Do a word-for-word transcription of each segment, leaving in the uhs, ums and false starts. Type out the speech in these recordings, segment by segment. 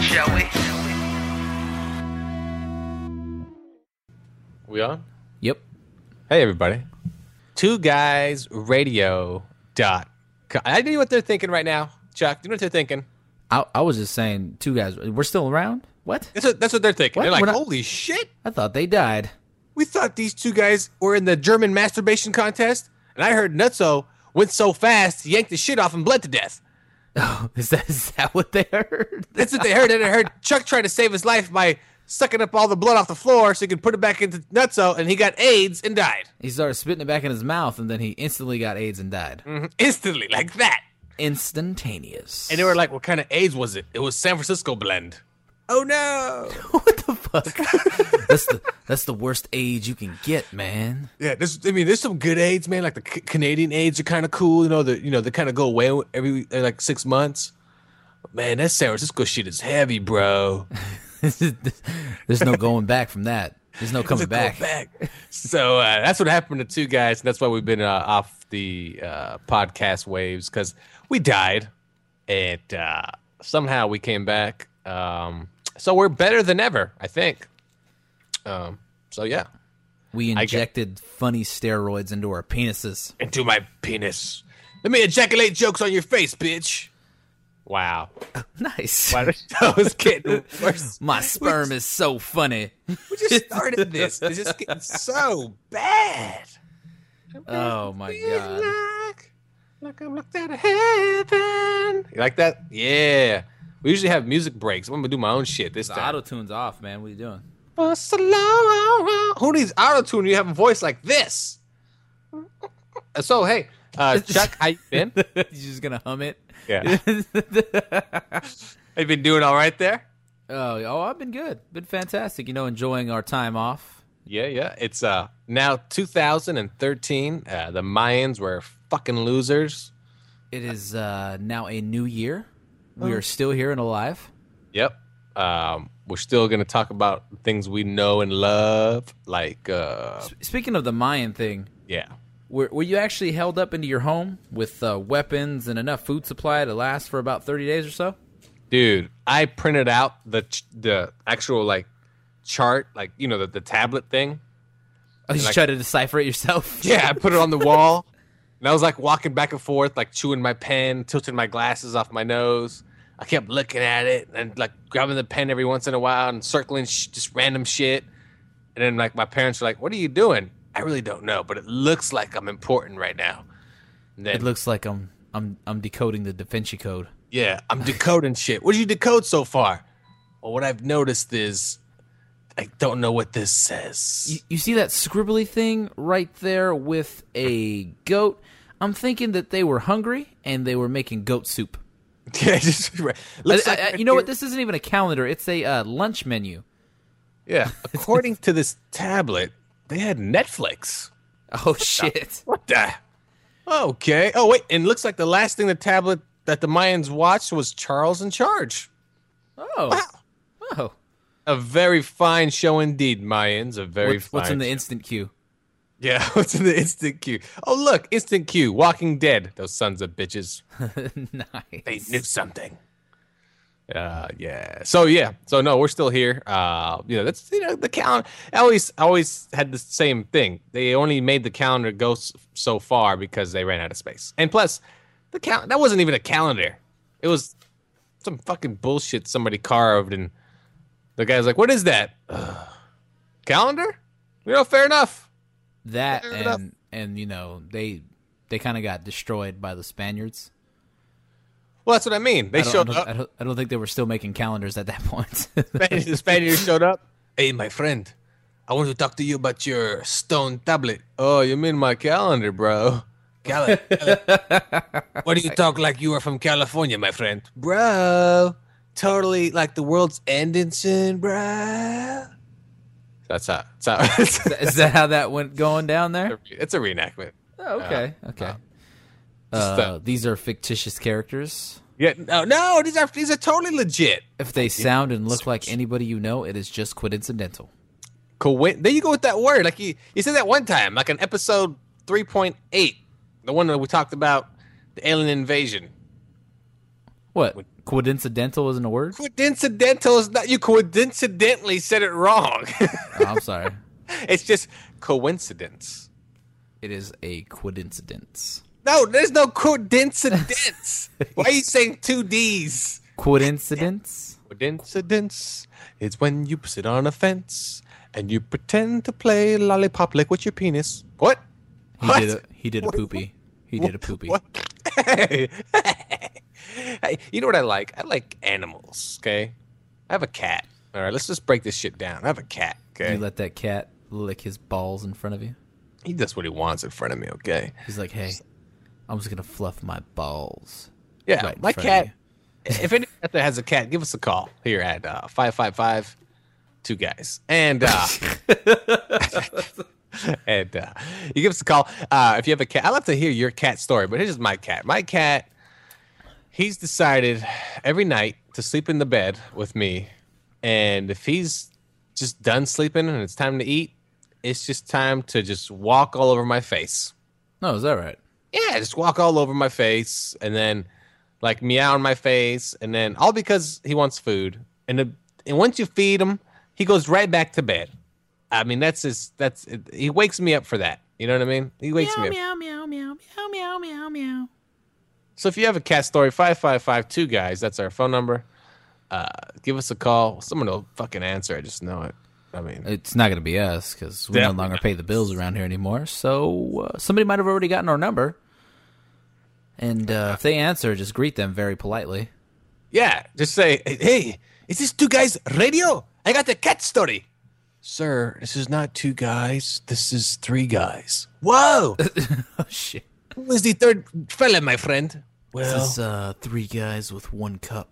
shall we? We on? Yep. Hey, everybody. Two Guys Radio dot com. I know what they're thinking right now. Chuck, do you know what they're thinking? I, I was just saying, two guys. We're still around? What? That's what, that's what they're thinking. What? They're like, We're not- holy shit. I thought they died. We thought these two guys were in the German masturbation contest, and I heard Nutso went so fast, he yanked the shit off and bled to death. Oh, is that is that what they heard? That's what they heard. And I heard Chuck try to save his life by sucking up all the blood off the floor so he could put it back into Nutso, and he got AIDS and died. He started spitting it back in his mouth, and then he instantly got AIDS and died. Mm-hmm. Instantly, like that. Instantaneous. And they were like, what kind of AIDS was it? It was San Francisco blend. Oh, no. what the fuck? that's the that's the worst AIDS you can get, man. Yeah, this. I mean, there's some good AIDS, man. Like the C- Canadian AIDS are kind of cool. You know, the you know they kind of go away every uh, like six months. But man, that San Francisco shit is heavy, bro. There's no going back from that. There's no coming There's no back. back. So uh, that's what happened to two guys, and that's why we've been uh, off the uh, podcast waves because we died, and uh, somehow we came back. Um, so we're better than ever, I think. Um, so yeah. We injected funny steroids into our penises. Into my penis. Let me ejaculate jokes on your face, bitch. Wow. Nice. Wow, that was getting worse. My sperm is so funny. We just started this. It's just getting so bad. Oh my god. Like, like I'm looked out of heaven. You like that? Yeah. We usually have music breaks. I'm gonna do my own shit this The time. auto-tune's off, man. What are you doing? Oh, so long. Who needs auto-tune? You have a voice like this. So hey, uh, Chuck, how you been? You're just gonna hum it? Yeah. Have you been doing all right there? Oh, oh, I've been good. Been fantastic. You know, enjoying our time off. Yeah, yeah. It's uh now two thousand thirteen. Uh, the Mayans were fucking losers. It is uh, now a new year. We are still here and alive. Yep. Um, we're still gonna talk about things we know and love, like uh, S- Speaking of the Mayan thing, yeah. were, were you actually held up into your home with uh, weapons and enough food supply to last for about thirty days or so? Dude, I printed out the ch- the actual like chart, like you know the, the tablet thing. Oh, you like- try to decipher it yourself? Yeah, I put it on the wall, and I was like walking back and forth, like chewing my pen, tilting my glasses off my nose. I kept looking at it and like grabbing the pen every once in a while and circling sh- just random shit. And then like my parents were like, "What are you doing?" I really don't know, but it looks like I'm important right now. And then, It looks like I'm I'm I'm decoding the Da Vinci Code. yeah, I'm decoding shit. What did you decode so far? Well, what I've noticed is I don't know what this says. You, you see that scribbly thing right there with a goat? I'm thinking that they were hungry and they were making goat soup. Yeah, just looks I- like I- right you know what? here- This isn't even a calendar. It's a uh, lunch menu. Yeah, according to this tablet, they had Netflix. Oh, shit. What the? Okay. Oh wait, and it looks like the last thing the tablet that the Mayans watched was Charles in Charge. Oh. Wow. Oh. A very fine show indeed, Mayans. A very What's, fine. what's in the show. instant queue? Yeah, what's in the instant queue? Oh look, instant queue. Walking Dead. Those sons of bitches. Nice. They knew something. Uh, yeah. So yeah. So no, we're still here. Uh, you know, that's you know the calendar. I always always had the same thing. They only made the calendar go s- so far because they ran out of space. And plus, the cal- that wasn't even a calendar. It was some fucking bullshit somebody carved, and the guy's like, "What is that? Uh, calendar? You know, fair enough." That Fair enough. and and you know they they kind of got destroyed by the Spaniards. Well, that's what I mean. They I don't, showed I don't, up. I don't, I don't think they were still making calendars at that point. Spanish, the Spaniards showed up. Hey, my friend, I want to talk to you about your stone tablet. Oh, you mean my calendar, bro? Cal- Cal- Why do you talk like you are from California, my friend? Bro, totally like the world's ending soon, bro. That's how. That's how it's, Is that how that went going down there? it's a reenactment. Oh, okay, okay. Just, Uh, uh, these are fictitious characters. Yeah, no, no, these are these are totally legit. If they sound and look like anybody you know, it is just coincidental. Coin- there you go with that word. Like you, you said that one time, like in episode three point eight, the one that we talked about the alien invasion. What? With- Coincidental isn't a word? Coincidental is not. You coincidentally said it wrong. Oh, I'm sorry. It's just coincidence. It is a coincidence. No, there's no coincidence. Why are you saying two D's? Coincidence? Coincidence is when you sit on a fence and you pretend to play lollipop lick with your penis. What? He What? did a he did a poopy. He did a poopy. What? Hey, hey, you know what I like? I like animals, okay? I have a cat. All right, let's just break this shit down. I have a cat, okay? You let that cat lick his balls in front of you? He does what he wants in front of me, okay? He's like, hey, I'm just going to fluff my balls. Yeah, right in my front of cat. you. If anyone out there has a cat, give us a call here at uh, five five five two guys. And uh, and uh, you give us a call. Uh, if you have a cat, I'd love to hear your cat story, but here's my cat. My cat, he's decided every night to sleep in the bed with me. And if he's just done sleeping and it's time to eat, it's just time to just walk all over my face. No, is that right? Yeah, just walk all over my face and then like meow in my face, and then all because he wants food. And the, and once you feed him, he goes right back to bed. I mean, that's his. That's he wakes me up for that. You know what I mean? He wakes meow, me up. meow, meow, meow, meow, meow, meow, meow. So if you have a cat story, five five five two guys. That's our phone number. Uh, give us a call. Someone will fucking answer. I just know it. I mean, It's not going to be us because we no Definitely longer not. pay the bills around here anymore. So uh, somebody might have already gotten our number. And uh, if they answer, just greet them very politely. yeah. Just say, hey, is this two guys radio? I got the cat story. Sir, this is not two guys. This is three guys. Whoa. Oh, shit. Who is the third fella, my friend? Well, This is uh, three guys with one cup.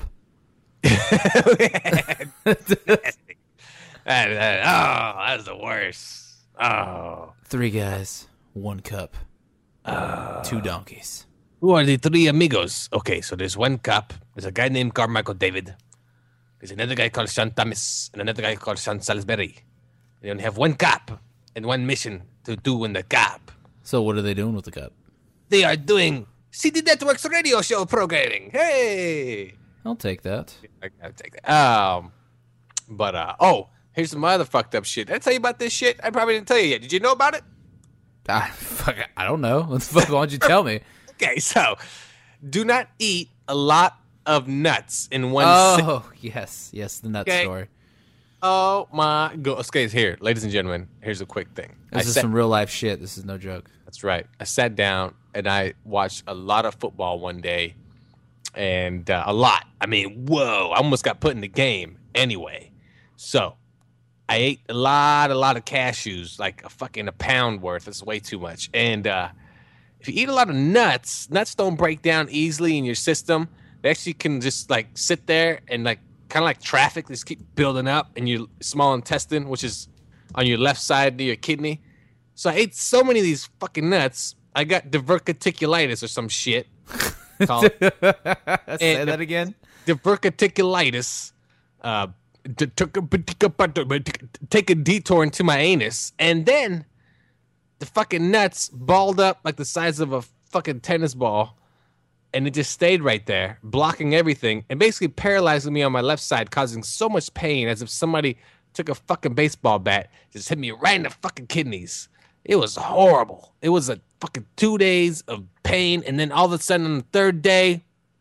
That- that- oh, that's the worst. Oh. Three guys, one cup. Two donkeys. Who are the three amigos? Okay, so there's one cop. There's a guy named Carmichael David. There's another guy called Sean Thomas and another guy called Sean Salisbury. They only have one cop and one mission to do in the cop. So what are they doing with the cup? They are doing C D Network's radio show programming. Hey! I'll take that. I gotta take that. Um, but, uh, oh, here's some other fucked up shit. Did I tell you about this shit? I probably didn't tell you yet. Did you know about it? I, fuck, I don't know. What the fuck? Why don't you tell me? Okay, so do not eat a lot of nuts in one sitting. Oh, yes. Yes, the nut Okay. story. Oh my god. Okay, here, ladies and gentlemen, here's a quick thing. I This is sat- some real life shit. This is no joke. That's right. I sat down and I watched a lot of football one day, and uh, a lot. I mean, whoa! I almost got put in the game anyway. So I ate a lot, a lot of cashews, like a fucking a pound worth. That's way too much. And uh, if you eat a lot of nuts, nuts don't break down easily in your system. They actually can just like sit there and like kind of like traffic, just keep building up in your small intestine, which is on your left side near your kidney. So I ate so many of these fucking nuts, I got diverticulitis or some shit. Called Say And- that again. diverticulitis. Uh, d- took a, take a detour into my anus, and then the fucking nuts balled up like the size of a fucking tennis ball, and it just stayed right there, blocking everything, and basically paralyzing me on my left side, causing so much pain as if somebody took a fucking baseball bat, just hit me right in the fucking kidneys. It was horrible. It was a fucking two days of pain, and then all of a sudden on the third day,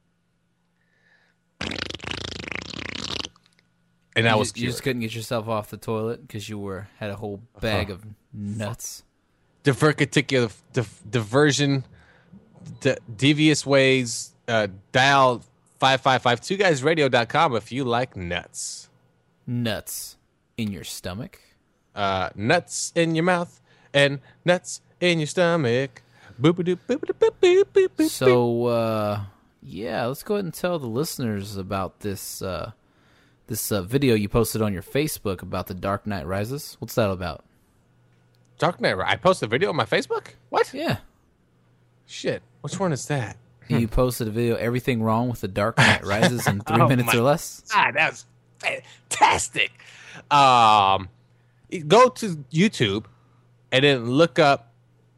and I You was just, you cured. just couldn't get yourself off the toilet because you were had a whole bag of nuts. Diverticular div- diversion, de- devious ways. Uh, dial five five five two guys radio dot com if you like nuts. Nuts in your stomach. Uh, nuts in your mouth and nuts in your stomach. Boop-a-doop, boop-a-doop, boop, boop, boop, boop. So, uh, yeah, let's go ahead and tell the listeners about this uh, this uh, video you posted on your Facebook about the Dark Knight Rises. What's that about? Dark Knight. I posted a video on my Facebook. What? Yeah, Shit. Which one is that? you posted a video, everything wrong with the Dark Knight Rises in three Oh minutes my or less. Ah, that was fantastic. Um, go to YouTube and then look up.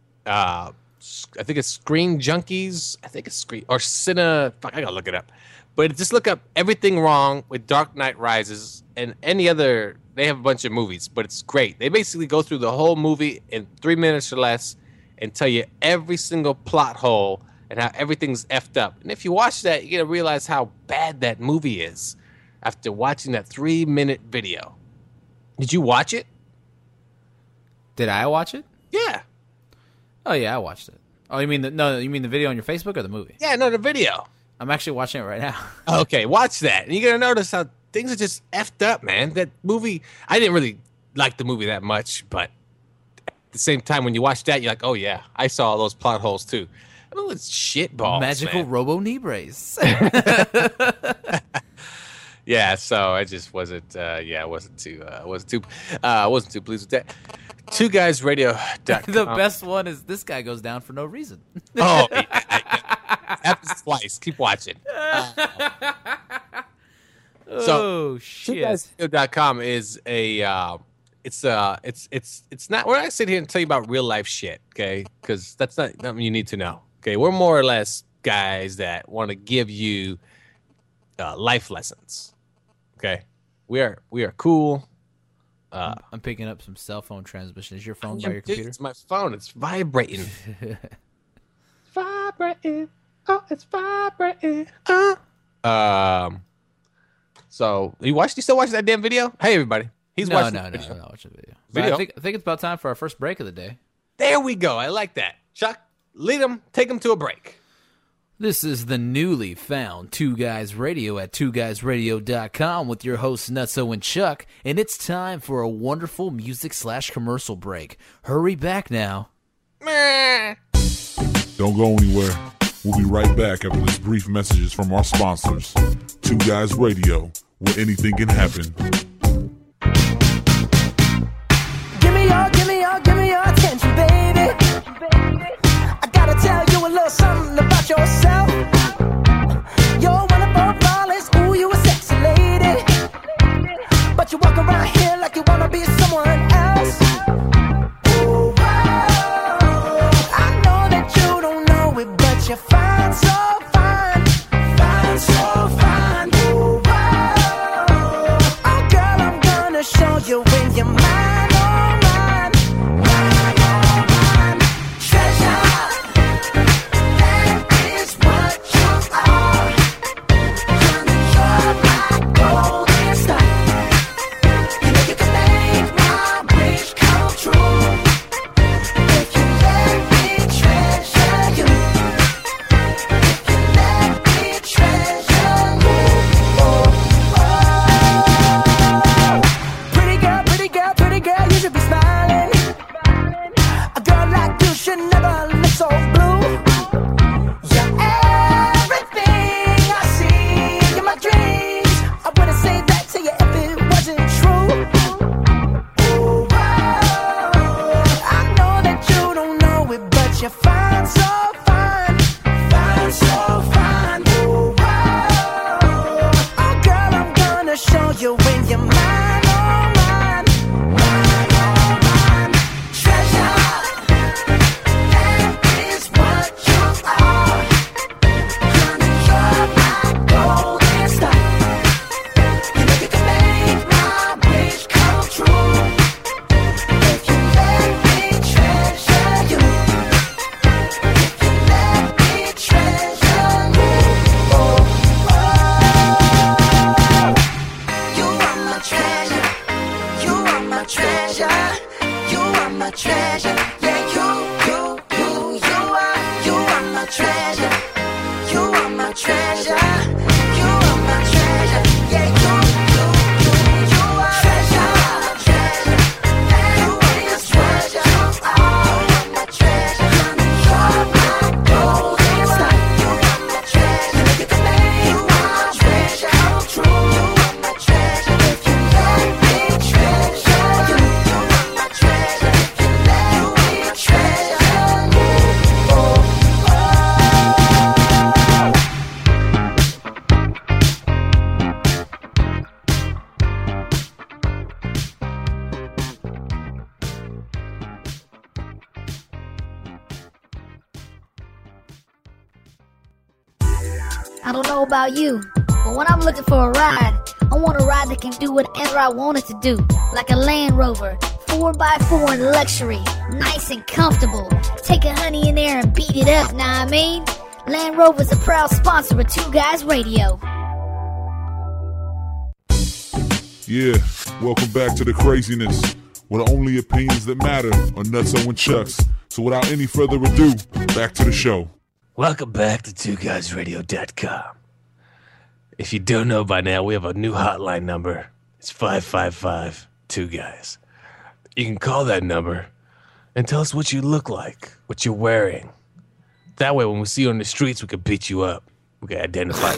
Uh, I think it's Screen Junkies. I think it's Screen or Cine. Fuck, I gotta look it up. But just look up everything wrong with Dark Knight Rises and any other. They have a bunch of movies, but it's great. They basically go through the whole movie in three minutes or less and tell you every single plot hole and how everything's effed up. And if you watch that, you're going to realize how bad that movie is after watching that three-minute video. Did you watch it? Did I watch it? Yeah. Oh, yeah, I watched it. Oh, you mean the no? You mean the video on your Facebook or the movie? Yeah, no, the video. I'm actually watching it right now. Okay, watch that. And you're going to notice how things are just effed up, man. That movie, I didn't really like the movie that much, but at the same time, when you watch that, you're like, oh, yeah, I saw all those plot holes, too. I mean, it's shit balls, Magical man. Robo Knee Brace. Yeah, so I just wasn't, uh, yeah, I wasn't too, uh, wasn't too, uh, wasn't too pleased with that. Two guys radio dot com. The best one is this guy goes down for no reason. Oh, yeah, yeah. Happens twice. Keep watching. Uh, so, oh shit! two guys radio dot com is a, uh, it's, uh, it's, it's, it's not. We're not sitting here and tell you about real life shit, okay? Because that's not something you need to know. Okay, we're more or less guys that want to give you uh, life lessons. Okay, we are we are cool. Uh, I'm picking up some cell phone transmission. Is your phone I by am, your dude, computer? It's my phone. It's vibrating. Vibrating. Oh, it's vibrating. Uh. Um. So you watched? You still watching that damn video? Hey, everybody. He's no, watching. no, the no, video. no, watch the video. So Video. I think I think it's about time for our first break of the day. There we go. I like that. Chuck, lead him. Take him to a break. This is the newly found Two Guys Radio at two guys radio dot com with your hosts Nutso and Chuck, and it's time for a wonderful music slash commercial break. Hurry back now. Meh. Don't go anywhere. We'll be right back after this brief messages from our sponsors. Two Guys Radio, where anything can happen. Give me your, give me your, give me your attention, baby. I gotta tell you a little something about yourself. You're one of our flawless, ooh, you a sexy lady. But you walk around here like you wanna be someone else. Ooh, whoa. I know that you don't know it, but you're fine, so fine. Fine, so fine. Ooh, whoa. Oh, girl, I'm gonna show you when you're mine, oh, mine. Mine, oh, mine. Treasure. That is what you are. Honey, you're my golden star. You know you can make my wish come true. If you let me treasure you. If you let me treasure you. Oh, oh. Pretty girl, pretty girl, pretty girl, you should be smiling. A girl like you should never look so blue. You're everything I see in my dreams. I wouldn't say that to you if it wasn't true. Ooh, whoa. I know that you don't know it, but you're fine, so fine. Fine, so fine. Ooh, whoa. Oh, girl, I'm gonna show you when you're mine, oh, mine. Mine, oh, mine. Treasure. That is what you are. Honey, you're my golden star. You know you can make my wish come true. If you let me treasure you. If you let me treasure you. Oh, oh. You are my treasure. You are my treasure. You are my treasure. Yeah, you, you, you, you are. You are my treasure. You are my treasure. You are my treasure. Yeah, you, you, you, you are treasure. Treasure. You are my treasure. You are my treasure. You're my golden star. You are my treasure. You can make my treasure come true. You are my treasure. If you let me treasure you. You are my treasure. If you let me treasure you. Oh, I don't know about you, But when I'm looking for a ride, I want a ride that can do whatever I want it to do. Like a Land Rover, four by four in luxury, nice and comfortable. Take a honey in there and beat it up, know what I mean? Land Rover's a proud sponsor of Two Guys Radio. Yeah, welcome back to the craziness, where the only opinions that matter are Nutso and Chucks. So without any further ado, back to the show. Welcome back to two guys radio dot com. If you don't know by now, we have a new hotline number. It's five five five two guys. You can call that number and tell us what you look like, what you're wearing. That way, when we see you on the streets, we can beat you up. We can identify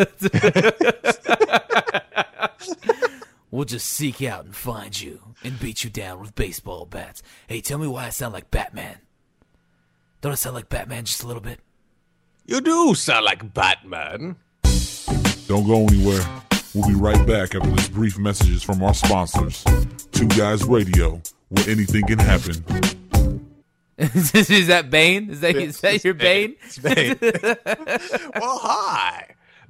you. We'll just seek out and find you and beat you down with baseball bats. Hey, tell me why I sound like Batman. Don't I sound like Batman just a little bit? You do sound like Batman. Don't go anywhere. We'll be right back after this brief messages from our sponsors. Two Guys Radio, where anything can happen. Is that Bane? Is that, is that your Bane? It's Bane. Well, hi,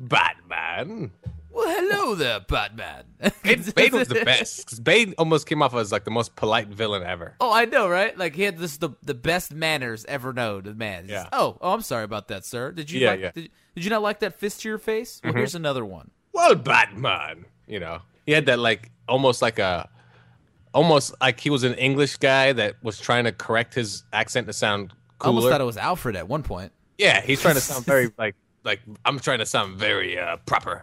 Batman. Well, hello there, Batman. Bane, Bane was the best, because Bane almost came off as like the most polite villain ever. Oh, I know, right? Like he had this the the best manners ever known to man. He's Yeah. just, oh, oh, I'm sorry about that, sir. Did you Yeah, like, yeah. Did, did you not like that fist to your face? Well, here's another one. Well, Batman, you know, he had that like almost like a, almost like he was an English guy that was trying to correct his accent to sound I cooler. almost thought it was Alfred at one point. Yeah, he's trying to sound very like like I'm trying to sound very uh, proper.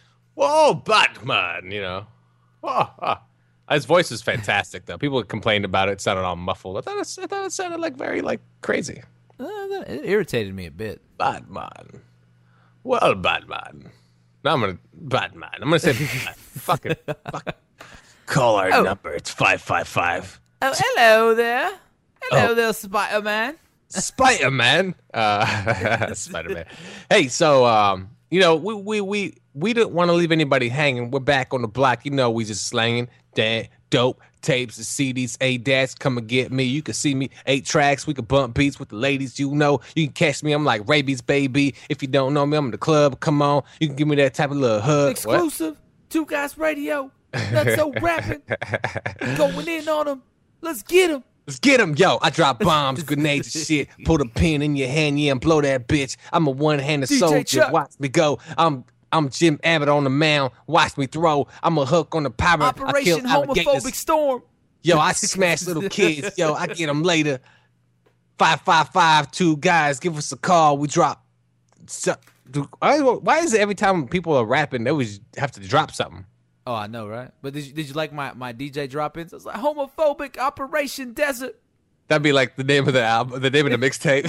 Whoa, Batman, you know. Oh, oh. His voice is fantastic, though. People complained about it. It sounded all muffled. I thought it, I thought it sounded like very like crazy. Uh, that- it irritated me a bit. Batman. Well, Batman. Now I'm gonna Batman. I'm gonna say Batman. Fucking fuck. Call our Oh. number. It's five five five. Oh, hello there. Hello Oh. there, Spider-Man. Spider-Man. Uh, Spider-Man. Hey, so um, you know, we we we we didn't want to leave anybody hanging. We're back on the block. You know, we just slanging that dope tapes, the C Ds, A dash. Come and get me. You can see me eight tracks. We can bump beats with the ladies. You know, you can catch me. I'm like rabies, baby. If you don't know me, I'm in the club. Come on, you can give me that type of little hug. Exclusive. Two Guys Radio. That's so rapping. Going in on them. Let's get them. Let's get him, yo. I drop bombs, grenades, and shit. Put a pin in your hand, yeah, and blow that bitch. I'm a one-handed D J soldier. Chuck. Watch me go. I'm I'm Jim Abbott on the mound. Watch me throw. I'm a hook on the pirate. I kill Operation alligators. Homophobic Storm. Yo, I smash little kids. Yo, I get them later. Five five five two guys. Give us a call. We drop. So, why, why is it every time people are rapping, they always have to drop something? Oh, I know, right? But did you, did you like my, my D J drop-ins? I was like, Homophobic Operation Desert. That'd be like the name of the album, the name of the mixtape.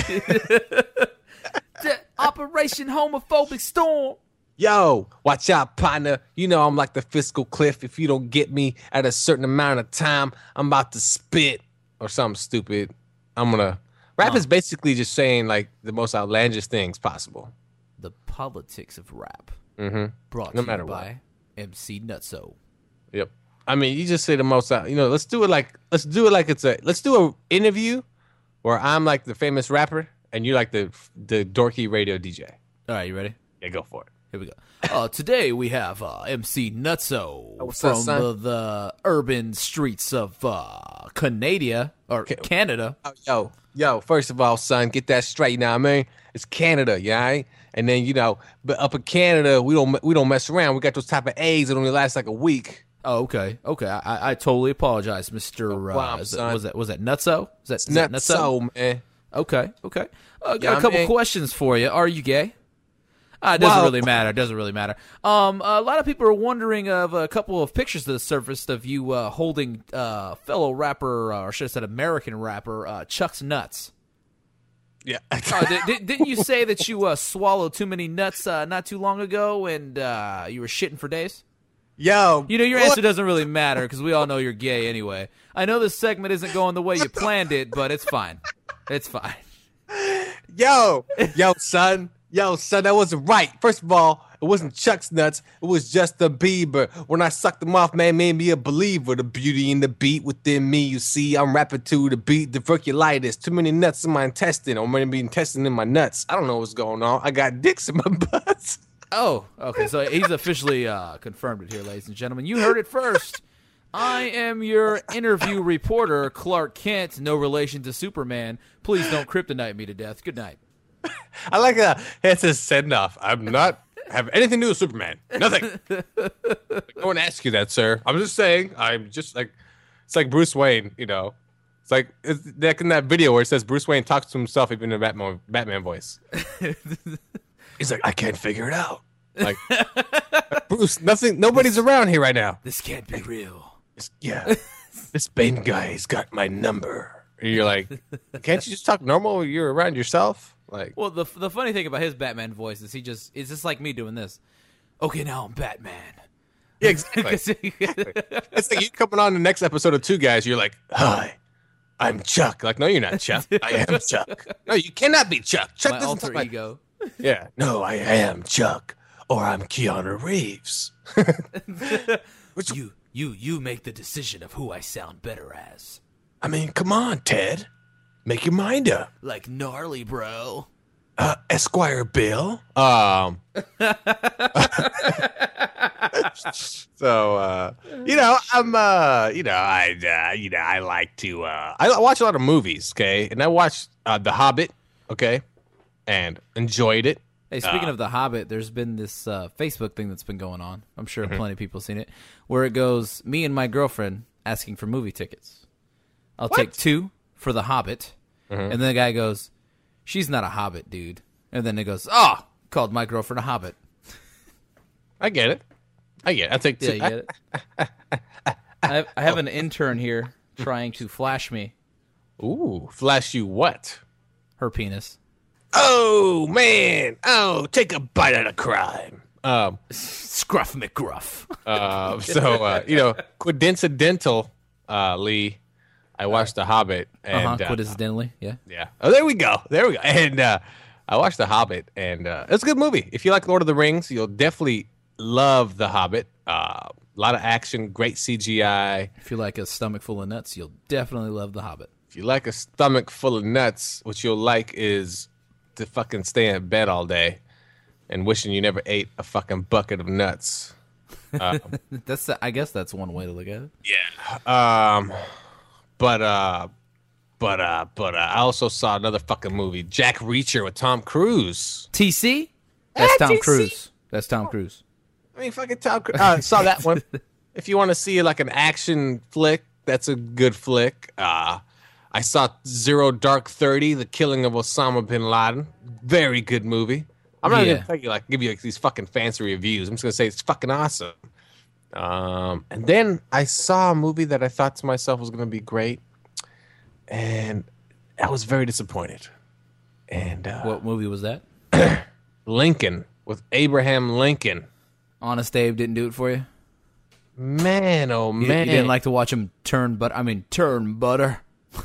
De- Operation Homophobic Storm. Yo, watch out, partner. You know I'm like the fiscal cliff. If you don't get me at a certain amount of time, I'm about to spit or something stupid. I'm gonna. Rap is basically just saying like the most outlandish things possible. The politics of rap. Mm-hmm. Brought No to matter you what. by M C Nutso. Yep. I mean, you just say the most out. You know, let's do it like let's do it like it's a let's do a interview where I'm like the famous rapper and you're like the the dorky radio D J. All right, you ready? Yeah, go for it. Here we go. Uh, today we have uh, M C Nutso Oh, what's from up, son? the, the urban streets of uh, Canada or Canada. Oh, yo, yo, first of all, son, get that straight now, man. It's Canada, yeah, right? And then, you know, but up in Canada, we don't we don't mess around. We got those type of A's that only last like a week. Oh, okay, okay. I, I- I totally apologize, Mister Uh, problem, is that, son. was that was that Nutso? Is that, is Not that Nutso? so, man. Okay, okay. Uh, got Yeah, a couple man. questions for you. Are you gay? Uh, it doesn't Well- really matter. It doesn't really matter. Um, a lot of people are wondering of a couple of pictures that surfaced of you uh, holding uh, fellow rapper, uh, or should I said American rapper, uh, Chuck's nuts. Yeah. Uh, di- di- didn't you say that you uh, swallowed too many nuts uh, not too long ago and uh, you were shitting for days? Yo. You know, your what? answer doesn't really matter because we all know you're gay anyway. I know this segment isn't going the way you planned it, but it's fine. It's fine. Yo. Yo, son. Yo, son, that wasn't right. First of all, it wasn't Chuck's nuts. It was Justin Bieber. When I sucked them off, man, made me a believer. The beauty in the beat within me. You see, I'm rapping to the beat, diverculitis. Too many nuts in my intestine. Or maybe intestine in my nuts. I don't know what's going on. I got dicks in my butt. Oh, okay. So he's officially uh, confirmed it here, ladies and gentlemen. You heard it first. I am your interview reporter, Clark Kent, no relation to Superman. Please don't kryptonite me to death. Good night. I like that. It's his send off. I'm not have anything to do with Superman. Nothing. I won't ask you that, sir. I'm just saying. I'm just like, it's like Bruce Wayne. You know, it's like it's like in that video where it says Bruce Wayne talks to himself even in a Batman Batman voice. He's like, I can't figure it out. Like, Bruce, nothing. Nobody's around here right now. This can't be real. It's- yeah, this Bane guy's got my number. And you're like, can't you just talk normal when you're around yourself? Like, Well, the the funny thing about his Batman voice is he just it's just like me doing this. Okay, now I'm Batman. yeah, exactly. It's like you coming on the next episode of Two Guys. You're like, hi, I'm Chuck. Like, no, you're not Chuck. I am Chuck. No, you cannot be Chuck. Chuck My doesn't alter talk like- ego. Yeah, no, I am Chuck, or I'm Keanu Reeves. Which, You you you make the decision of who I sound better as. I mean, come on, Ted, make your mind up. Like gnarly, bro. Uh, Esquire Bill. Um. so uh, you know, I'm uh, you know, I uh, you know, I like to uh, I watch a lot of movies, okay, and I watched uh, The Hobbit, okay, and enjoyed it. Hey, speaking Uh, of The Hobbit, there's been this uh, Facebook thing that's been going on. I'm sure Mm-hmm. plenty of people have seen it, where it goes, me and my girlfriend asking for movie tickets. I'll What? take two for The Hobbit. Mm-hmm. And then the guy goes, she's not a Hobbit, dude. And then it goes, oh, called my girlfriend a Hobbit. I get it. I get it. I take Yeah, two. you get it? I have, I have an intern here trying to flash me Ooh, flash you what? her penis. Oh man! Oh, take a bite out of crime. Um. Scruff McGruff. Uh. So uh, you know, coincidental, uh, Lee. I watched The Hobbit and Uh-huh, uh, coincidentally, yeah. yeah. Oh, there we go. There we go. And uh, I watched The Hobbit, and uh, it's a good movie. If you like Lord of the Rings, you'll definitely love The Hobbit. Uh, a lot of action, great C G I. If you like a stomach full of nuts, you'll definitely love The Hobbit. If you like a stomach full of nuts, what you'll like is to fucking stay in bed all day and wishing you never ate a fucking bucket of nuts. That's I guess that's one way to look at it. Yeah. Um. But uh. But uh. But uh, I also saw another fucking movie, Jack Reacher with Tom Cruise. T C? That's Ah, Tom T C. Cruise. That's Tom Cruise. I mean, fucking Tom Cruise. Uh, saw that one. If you want to see like an action flick, that's a good flick. Uh, I saw Zero Dark Thirty, The Killing of Osama bin Laden. Very good movie. I'm not Yeah. gonna tell you like give you like, these fucking fancy reviews. I'm just gonna say it's fucking awesome. Um, and then I saw a movie that I thought to myself was gonna be great, and I was very disappointed. And uh, What movie was that? Lincoln with Abraham Lincoln. Honest Abe didn't do it for you? Man, oh You, man! you didn't like to watch him turn but I mean turn butter.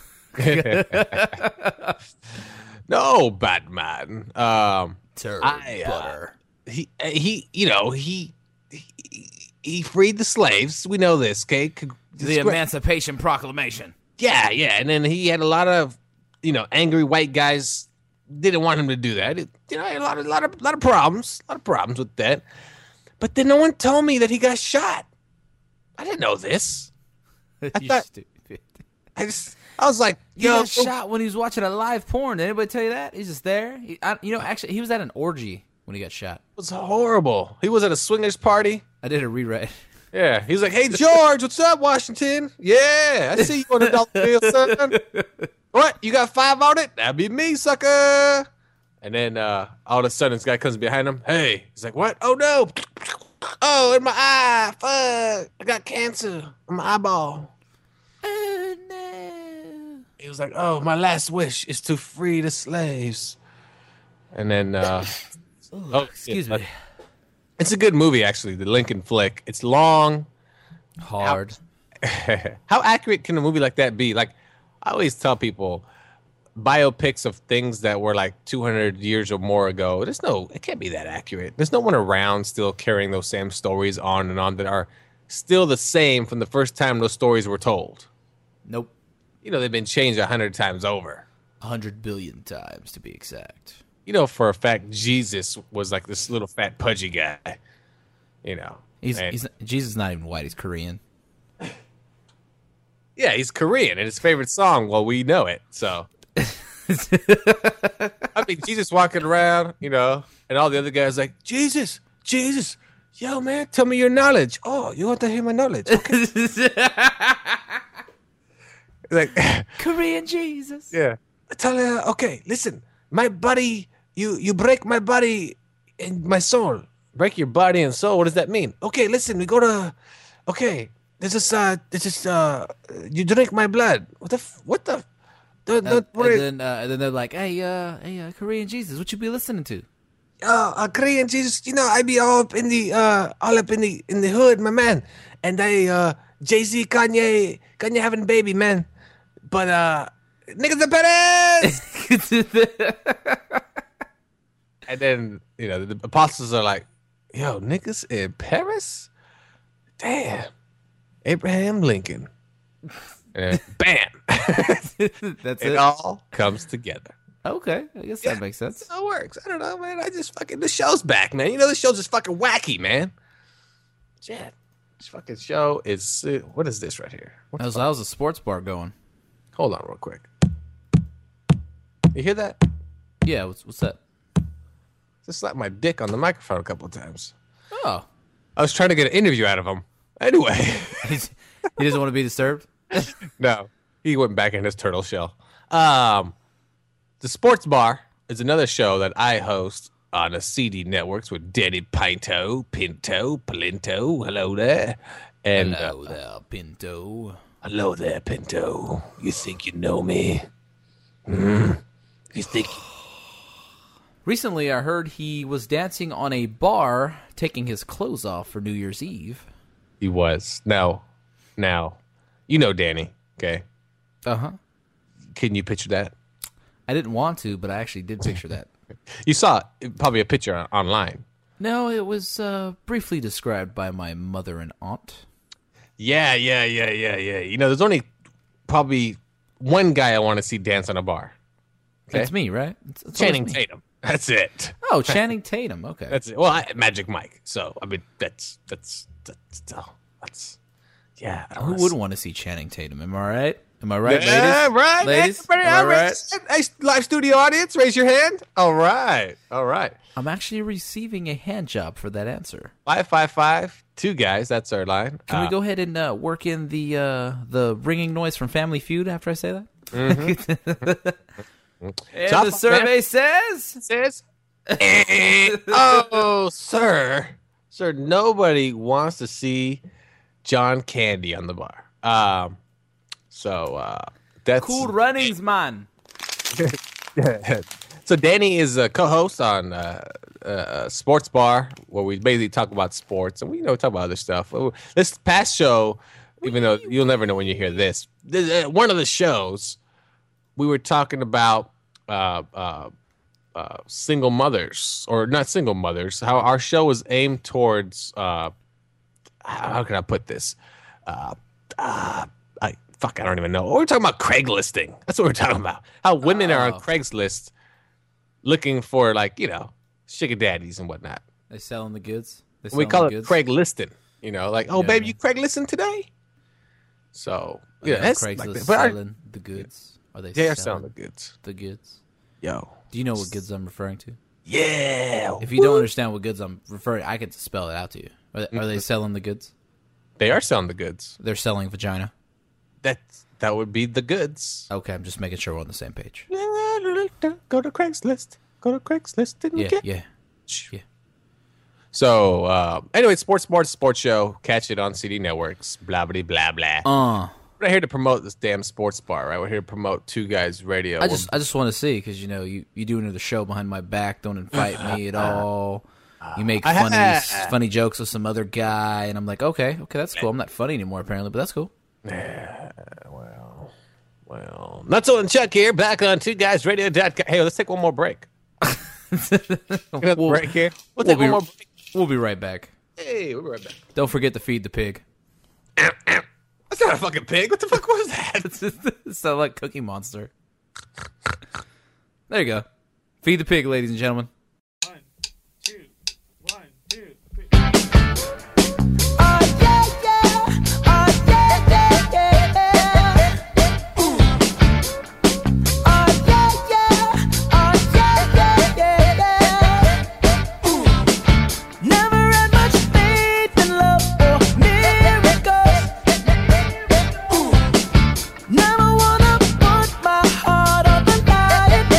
No, Batman. Um, Turn I, uh, butter. he he, you know, he he, he freed the slaves. We know this, okay? Con- The disgra- Emancipation Proclamation. yeah, yeah, and then he had a lot of, you know, angry white guys didn't want him to do that. It, you know, a lot of lot of lot of problems, a lot of problems with that. But then no one told me that he got shot. I didn't know this. You thought- stupid. I just, I was like, He yo, got shot when he was watching a live porn. Did anybody tell you that? He's just there. He, I, you know, actually, he was at an orgy when he got shot. it was horrible. He was at a swingers party. I did a rewrite. Yeah, he's like, "Hey George, what's up, Washington? Yeah, I see you on the dollar bill, son. What? You got five on it? That'd be me, sucker." And then uh, all of a sudden, this guy comes behind him. Hey, he's like, "What? Oh no! Oh, in my eye! Fuck! I got cancer in my eyeball." Oh, no. He was like, "Oh, my last wish is to free the slaves." And then, uh, oh, Excuse yeah, me. it's a good movie, actually. The Lincoln flick. It's long. Hard. How accurate can a movie like that be? Like, I always tell people, biopics of things that were like two hundred years or more ago, there's no, it can't be that accurate. There's no one around still carrying those same stories on and on that are still the same from the first time those stories were told. Nope. You know, they've been changed a hundred times over. A hundred billion times to be exact. you know for a fact Jesus was like this little fat pudgy guy. You know, He's, and- he's Jesus is not even white. He's Korean. yeah, he's Korean, and his favorite song, well, we know it. So, I mean, Jesus walking around, you know, and all the other guys like, Jesus, Jesus, yo, man, tell me your knowledge. Oh, you want to hear my knowledge? Okay. Like, Korean Jesus. yeah. I tell you, okay, listen, my body, you you break my body and my soul. Break your body and soul. What does that mean? Okay, listen, we go to, okay, this is uh, this is uh, you drink my blood. What the, f- what the, the, the Uh, what is- and then, uh, and then they're like, "Hey, uh, hey, uh, Korean Jesus, what you be listening to?" uh, uh, Korean Jesus, you know, I be all up in the, uh, all up in the, in the hood, my man, and I, uh, Jay Z, Kanye, Kanye having a baby, man, but uh, niggas the Perez. And then, you know, the apostles are like, yo, niggas in Paris? Damn. Abraham Lincoln. And bam. That's It it. all comes together. Okay, I guess Yeah. that makes sense. So it works. I don't know, man. I just fucking, the show's back, man. You know, the show's just fucking wacky, man. Shit. This fucking show is, uh, what is this right here? What the How's, fuck? how's the sports bar going? Hold on real quick. You hear that? Yeah, what's, what's that? Just slapped my dick on the microphone a couple of times. Oh, I was trying to get an interview out of him. Anyway. He's, he doesn't want to be disturbed. No, he went back in his turtle shell. Um, the Sports Bar is another show that I host on the C D networks with Danny Pinto, Pinto, Palinto. Hello there. And Hello uh, there, Pinto. hello there, Pinto. You think you know me? Hmm? You think... Recently, I heard he was dancing on a bar, taking his clothes off for New Year's Eve. He was. Now, now, you know Danny, okay? Uh huh. Can you picture that? I didn't want to, but I actually did picture that. You saw probably a picture on- online. No, it was uh, briefly described by my mother and aunt. Yeah, yeah, yeah, yeah, yeah. You know, there's only probably one guy I want to see dance on a bar. Okay? That's me, right? It's, it's Channing always me. Tatum. That's it. Oh, Channing Tatum. Okay. That's it. Well, I, Magic Mike. So I mean, that's that's that's that's, that's yeah. I Who wanna wouldn't see- want to see Channing Tatum? Am I right? Am I right, Yeah, ladies? right. Ladies, Everybody, am I all right. right? Hey, live studio audience, raise your hand. All right, all right. I'm actually receiving a hand job for that answer. Five five five. Two guys. That's our line. Can we Uh, go ahead and uh, work in the uh, the ringing noise from Family Feud after I say that? Mm-hmm. And Chop the up, survey says Says, oh, sir, sir, nobody wants to see John Candy on the bar. Um, so uh, that's cool runnings, man. So Danny is a co-host on uh, uh, Sports Bar, where we basically talk about sports, and we you know talk about other stuff. This past show, even though you'll never know when you hear this, this uh, one of the shows we were talking about uh, uh, uh, single mothers, or not single mothers. How our show was aimed towards. Uh, how can I put this? Uh, uh, I fuck, I don't even know. We're talking about Craiglisting. That's what we're talking about. How women are on Oh. Craigslist looking for, like, you know, sugar daddies and whatnot. They selling the goods. They We selling call the it goods? Craiglisting. You know, like, oh, Yeah, babe, man. you Craiglisting today? So, yeah, Yeah, that's Craigslist like that. But I- selling the goods. Are they they are selling selling the goods. the goods? Yo. Do you know what goods I'm referring to? Yeah. If you don't understand what goods I'm referring, I can spell it out to you. Are they, are they selling the goods? They are selling the goods. They're selling vagina. That that would be the goods. Okay, I'm just making sure we're on the same page. Go to Craigslist. Go to Craigslist and Yeah, get. yeah, yeah. So, uh, anyway, Sports Sports Sports Show. Catch it on C D Networks. Blah, blah, blah, blah. Uh, We're not here to promote this damn sports bar, right? We're here to promote Two Guys Radio. I just I just want to see because you know you you do another show behind my back. Don't invite me at all. You make I funny ha- funny jokes with some other guy, and I'm like, okay, okay, that's cool. I'm not funny anymore apparently, but that's cool. well, well, Nutso and Chuck here, back on Two Guys Radio dot com. Hey, let's take one more break. Another We'll- break here. We'll we'll take be- one more break. We'll be right back. Hey, we'll be right back. Don't forget to feed the pig. That's not a fucking pig. What the fuck was that? Sound like Cookie Monster. There you go. Feed the pig, ladies and gentlemen. One, two, one, two, three. Oh yeah, yeah. Oh yeah, yeah, yeah. Ooh. Oh yeah, yeah. Oh yeah, yeah, yeah. Ooh. Never had much faith in love or miracles. Ooh. Never wanna put my heart on the line.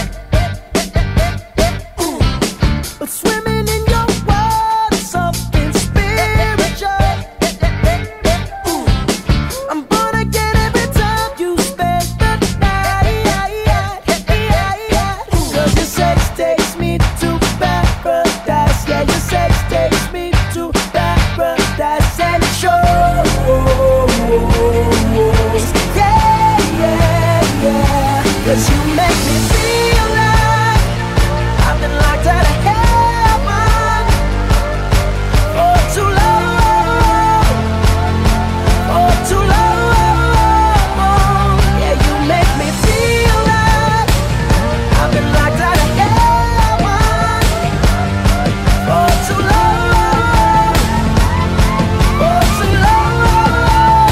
Ooh. But swimming in your world is something spiritual. Ooh. I'm gonna get every time you spend the night. Cause your sex takes me to paradise. Yeah, your sex takes me to paradise. And it shows. Yeah, yeah, yeah. Cause you make me feel like I've been locked out of heaven for too long, for too long. Yeah, you make me feel like I've been locked out of heaven for too long, for too long.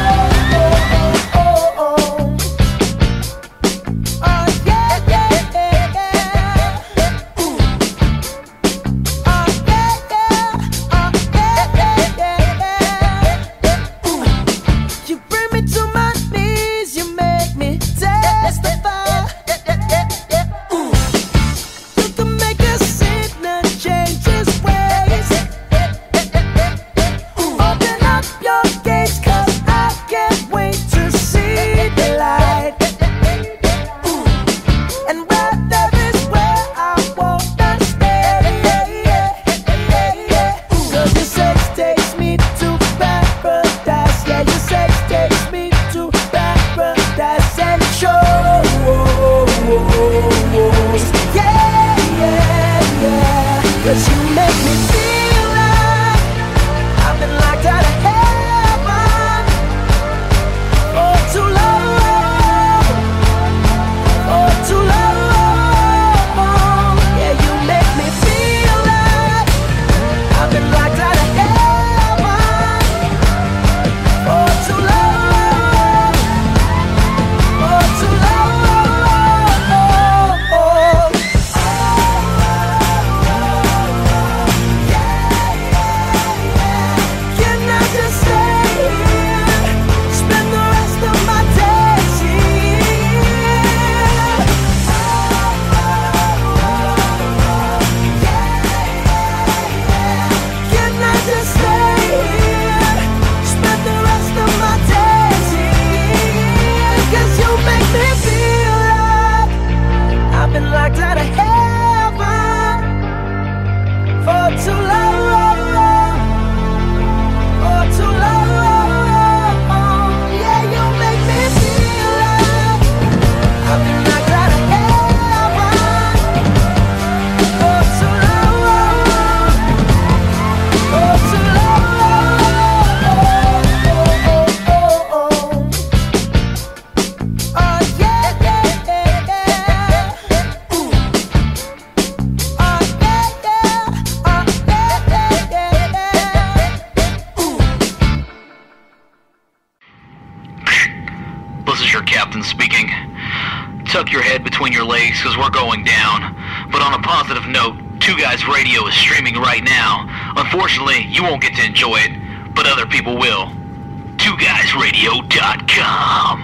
Oh yeah, yeah, yeah. Ooh. Oh yeah, yeah. Oh yeah, yeah, yeah. Ooh. You bring me to my knees, you make me testify. Ooh. You can make a sinner change his ways. Ooh. Open up your gates, cause I can't wait to see the light. Ooh. And where there is where I wanna stay. Cause your sex takes me to paradise. Yeah, your sex takes me to paradise. And it shows. Yeah, yeah, yeah. Cause you make me feel like I've been locked out of heaven for too long, for too long. Yeah, you make me feel like I've been locked out of heaven for too long, for too long. Can I just stay here, spend the rest of my days here? Can I just stay here, spend the rest of my days here? 'Cause you make me feel like I've been locked out of heaven for too long, for too long. Yeah, you make me feel like I've been locked out of heaven for too long, for too long. Oh yeah, yeah, yeah. Ooh. Oh yeah, yeah. Oh yeah, yeah, yeah. Ooh. This is your captain speaking. Tuck your head between your legs because we're going down. But on a positive note, Two Guys Radio is streaming right now. Unfortunately, you won't get to enjoy it, but other people will. two guys radio dot com.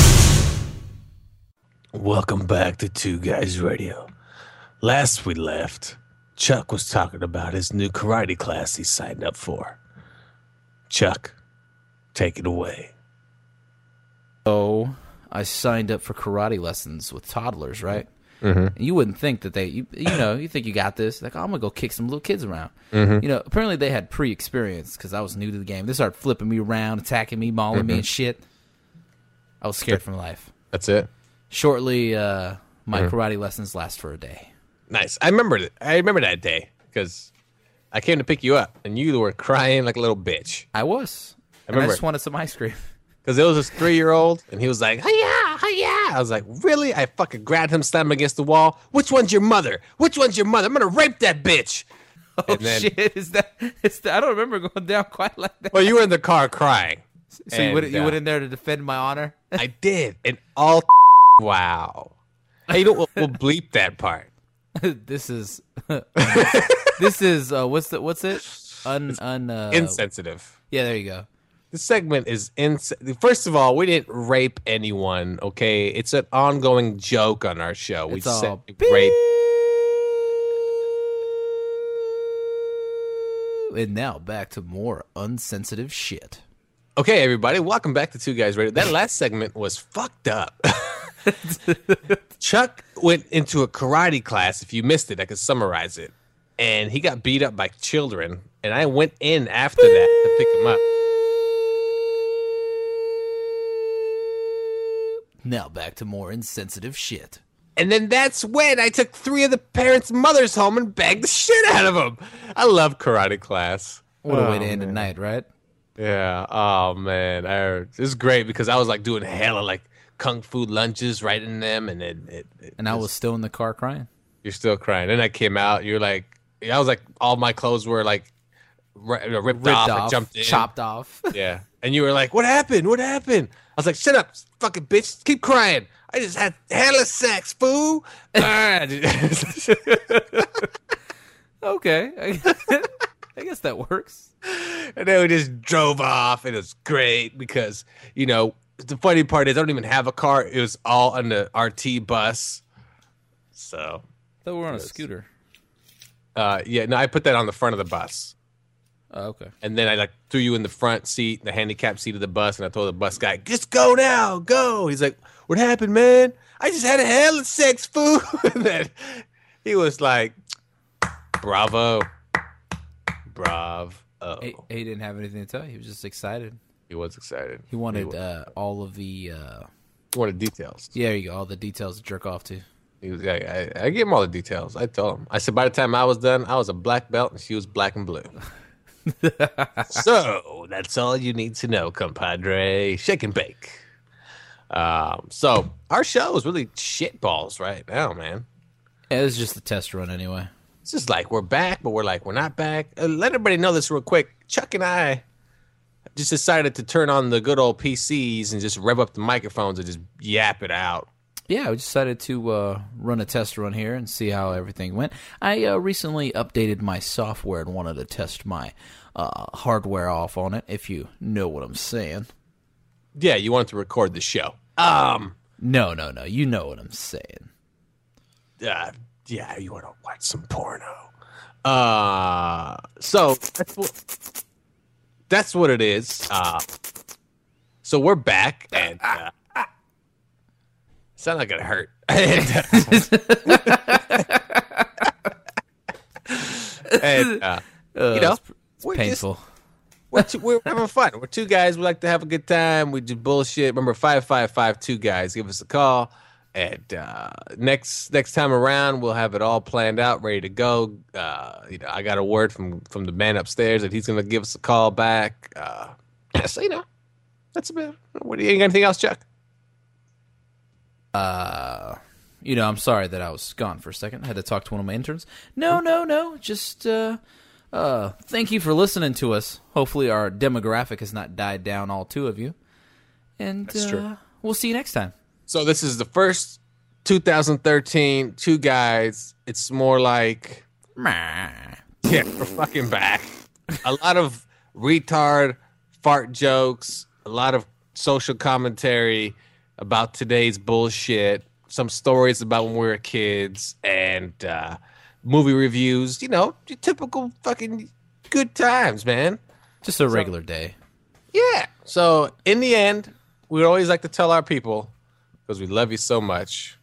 Welcome back to Two Guys Radio. Last we left, Chuck was talking about his new karate class he signed up for. Chuck, take it away. So I signed up for karate lessons with toddlers, right? Mm-hmm. And you wouldn't think that they, you, you know, you think you got this. Like, oh, I'm going to go kick some little kids around. Mm-hmm. You know, apparently they had pre-experience because I was new to the game. They started flipping me around, attacking me, mauling mm-hmm. me and shit. I was scared for my life. That's it? Shortly, uh, my mm-hmm. karate lessons last for a day. Nice. I remember it. I remember that day because I came to pick you up and you were crying like a little bitch. I was. I remember. And I just wanted some ice cream. Because it was this three-year-old and he was like, "Hiya, yeah. I was like, really? I fucking grabbed him, slammed him against the wall. Which one's your mother? Which one's your mother? I'm gonna rape that bitch. Oh And then- shit! Is that? Is that? I don't remember going down quite like that. Well, you were in the car crying. so you went, and, you uh, went in there to defend my honor. I did, and all wow. Hey, you know, we'll, we'll bleep that part. This is. this is. Uh, what's the? What's it? Un. Un. Uh, Insensitive. yeah, there you go. This segment is ins. First of all, we didn't rape anyone. Okay, it's an ongoing joke on our show. We It's all said rape. And now back to more unsensitive shit. Okay, everybody, welcome back to Two Guys Radio. That last segment was fucked up. Chuck went into a karate class. If you missed it, I could summarize it. And he got beat up by children. And I went in after that to pick him up. Now back to more insensitive shit. And then that's when I took three of the parents' mothers home and banged the shit out of them. I love karate class. What a Oh, way to end a man. night, right? Yeah. Oh man, I, it was great because I was like doing hella like kung fu lunges right in them, and it. it, it And I was still in the car crying. You're still crying. Then I came out. You're like, I was like, all my clothes were like ri- ripped, Ripped off. off, I jumped in. chopped off. Yeah. And you were like, what happened? What happened? I was like, shut up, fucking bitch. Keep crying. I just had hella sex, fool. Ah, dude. Okay. I guess that works. And then we just drove off. And it was great because, you know, the funny part is I don't even have a car. It was all on the R T bus. So, Thought we were on a Yes. scooter. uh, yeah, no, I put that on the front of the bus. Oh, okay. And then I like threw you in the front seat, the handicapped seat of the bus, and I told the bus guy, "Just go now, go." He's like, "What happened, man? I just had a hell of sex, fool." And then he was like, "Bravo, bravo." He, he didn't have anything to tell you. He was just excited. He was excited. He wanted was. uh, all of the. Uh, He wanted details. yeah, there you go. All the details to jerk off to. He was. I, I, I gave him all the details. I told him. I said, by the time I was done, I was a black belt, and she was black and blue. So that's all you need to know, compadre. Shake and bake. Um, so our show is really shitballs right now, man. Yeah, it was just a test run anyway. It's just like we're back, but we're like we're not back. Uh, let everybody know this real quick. Chuck and I just decided to turn on the good old P Cs and just rev up the microphones and just yap it out. Yeah, we decided to uh, run a test run here and see how everything went. I uh, recently updated my software and wanted to test my uh, hardware off on it, if you know what I'm saying. Yeah, you wanted to record the show. Um, No, no, no. You know what I'm saying. uh, yeah, you want to watch some porno. Uh, so that's what, that's what it is. Uh, so we're back, and uh, sound like it hurt. and, uh, and, uh, Uh, you know, it's, it's we're just- painful. we're, two, we're having fun. We're two guys. We like to have a good time. We do bullshit. Remember, five five five two guys. Give us a call. And uh, next next time around, we'll have it all planned out, ready to go. Uh, you know, I got a word from from the man upstairs that he's going to give us a call back. Uh, so you know, that's about. What do you got? Anything else, Chuck? Uh, you know, I'm sorry that I was gone for a second. I had to talk to one of my interns. No, no, no. Just uh, uh, thank you for listening to us. Hopefully, our demographic has not died down, all two of you. And That's uh, true. we'll see you next time. So this is the first two thousand thirteen Two Guys. It's more like. Yeah, we're fucking back. A lot of retard fart jokes, a lot of social commentary about today's bullshit, some stories about when we were kids, and uh, movie reviews. You know, your typical fucking good times, man. Just a regular day. Yeah. So in the end, we always like to tell our people, because we love you so much.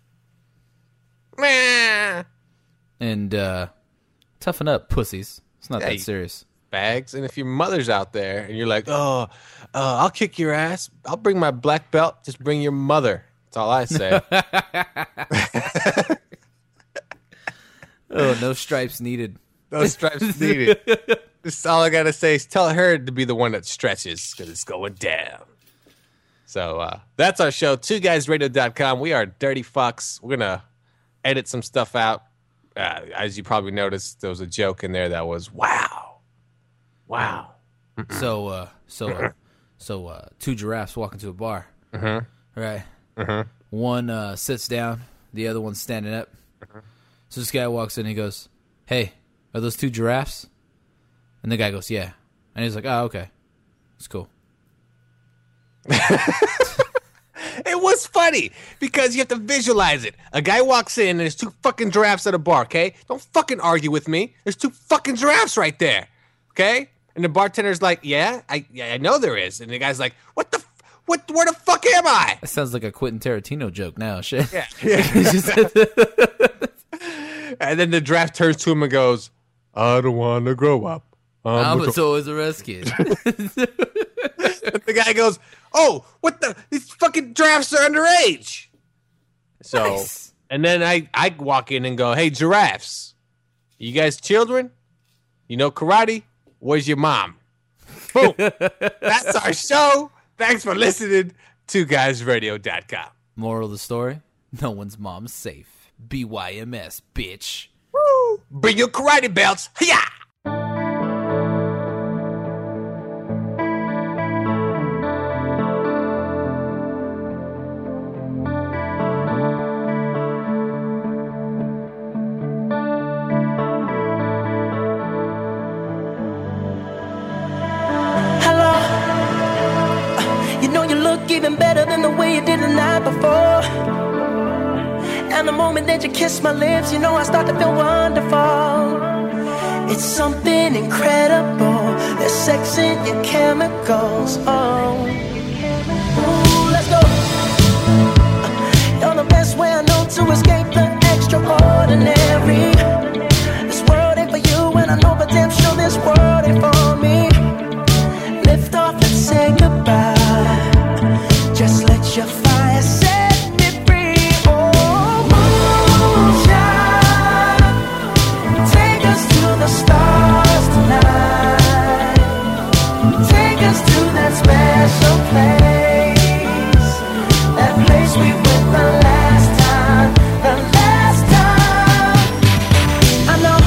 Meh. And uh, toughen up, pussies. It's not Yeah, that you- serious. Bags. And if your mother's out there and you're like, oh, uh, I'll kick your ass. I'll bring my black belt. Just bring your mother. That's all I say. Oh, no stripes needed. No stripes needed. Just all I got to say is tell her to be the one that stretches because it's going down. So uh, that's our show, two guys radio dot com. We are Dirty Fucks. We're going to edit some stuff out. Uh, as you probably noticed, there was a joke in there that was, wow. Wow. So, uh, so, uh, so, uh, two giraffes walk into a bar. Mm-hmm. Right. Mm-hmm. One uh, sits down, the other one's standing up. So this guy walks in and he goes, "Hey, are those two giraffes?" And the guy goes, "Yeah." And he's like, "Oh, okay. It's cool." It was funny because you have to visualize it. A guy walks in and there's two fucking giraffes at a bar, okay? Don't fucking argue with me. There's two fucking giraffes right there, okay? And the bartender's like, yeah, I yeah, I know there is. And the guy's like, what the, f- what, where the fuck am I? That sounds like a Quentin Tarantino joke now, shit. Yeah. yeah. And then the giraffe turns to him and goes, I don't want to grow up. I'm a a to-" Toys R Us kid. The guy goes, oh, what the, these fucking giraffes are underage. So, Nice. and then I, I walk in and go, hey, giraffes, you guys children? You know karate? Where's your mom? Boom. That's our show. Thanks for listening to guys radio dot com. Moral of the story, no one's mom's safe. B Y M S, bitch. Woo! Bring your karate belts. Hiya! Hello. Uh, You know you look even better than the way you did the night before. And the moment that you kiss my lips, you know I start to feel wonderful. It's something incredible. There's sex in your chemicals. Oh, ooh, let's go. Uh, You're the best way I know to escape the extraordinary. This world ain't for you, and I know for damn sure this world ain't for me. Lift off and say goodbye. Just let your fire set me free. Oh, moonshine, take us to the stars tonight. Take us to that special place, that place we went the last time, the last time. I know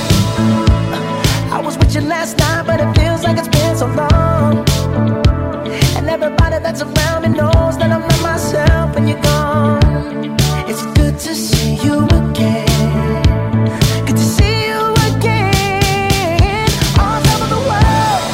I was with you last night, but it feels like it's been so long. And everybody that's around me knows that I'm not myself when you're gone. It's good to see you again. Good to see you again. On top of the world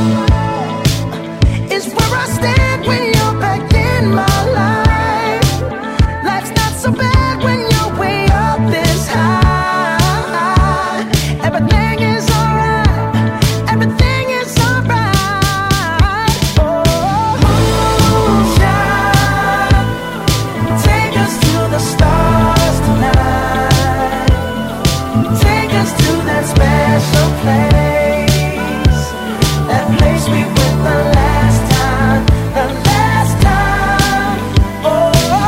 is where I stand when you're back in my life. Life's not so bad when you're way up this high. Everything is alright. Everything is alright. Oh, moonshine, take us to the stars tonight. Take us to that special place, that place we went the last time, the last time. Oh,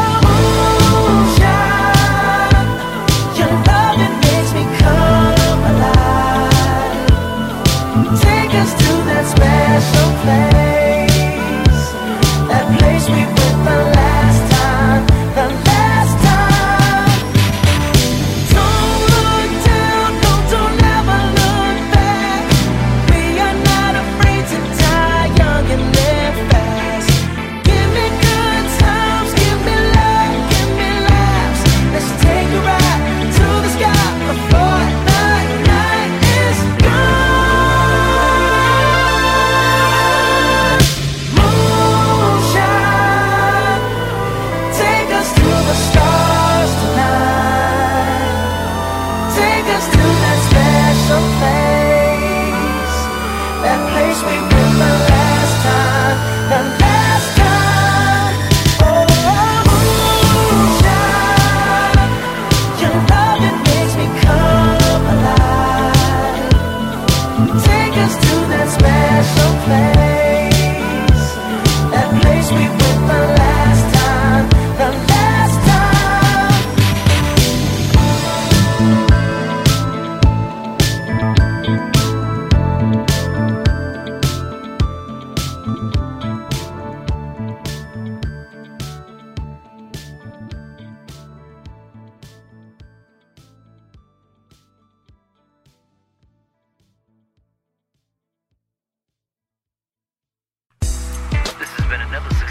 moonshine, your loving makes me come alive. Take us to that special place, that place we went the last time, the last time. Don't look down, no, don't ever look back. We are not afraid to die young and live fast. Give me good times, give me love, give me laughs. Let's take a ride to the sky before the night is gone. Moonshine, take us to the stars tonight. Take us to that special place, that place we went the last time, the last time. Oh, moonshine, your loving makes me come alive. Take us to that special place, that place we went the last time, the last time.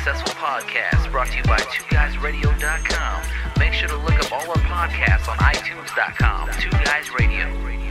successful podcast brought to you by two guys radio dot com. Make sure to look up all our podcasts on i tunes dot com. Two Guys Radio.